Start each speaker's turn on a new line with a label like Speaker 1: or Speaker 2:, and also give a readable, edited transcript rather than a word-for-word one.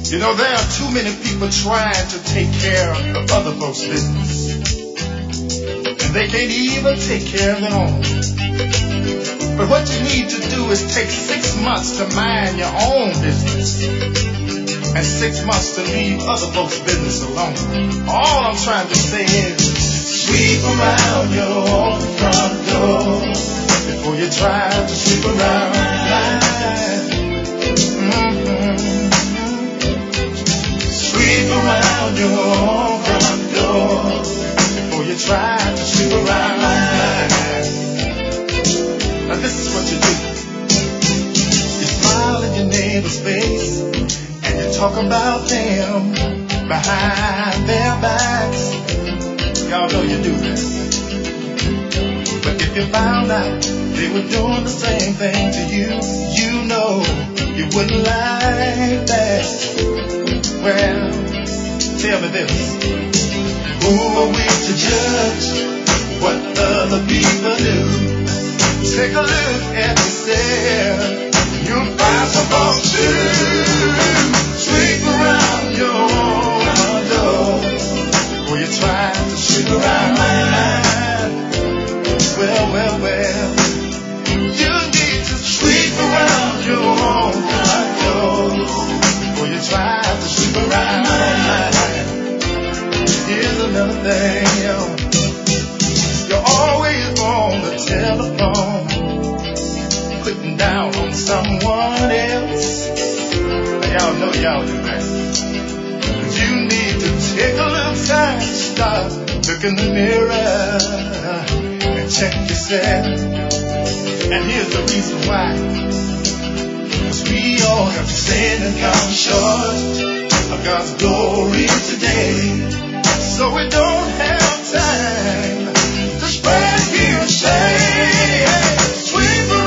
Speaker 1: You know, there are too many people trying to take care of other folks' business. And they can't even take care of their own. But what you need to do is take 6 months to mind your own business. And 6 months to leave other folks' business alone. All I'm trying to say is, sweep around your front door before you try to sweep around mine. Sweep around your front door before you try to sweep around mine. Now this is what you do. You smile in your neighbor's face and you talk about them behind their backs. Y'all know you do that. But if you found out they were doing the same thing to you, you know you wouldn't like that. Well, tell me this. Who are we to judge what other people do? Take a look at yourself. You'll find some folks too. Sweep around your door before you try to sweep around mine. Well. You need to sweep around your own front door before you try to sweep around mine. Here's another thing, yo. You're always on the telephone, putting down on someone else. Now, y'all know y'all do that. But you need to take a little time to stop, look in the mirror, and check yourself. And here's the reason why. 'Cause we all have sinned and come short of God's glory today. So we don't have time to spread here and say, hey, sweep around.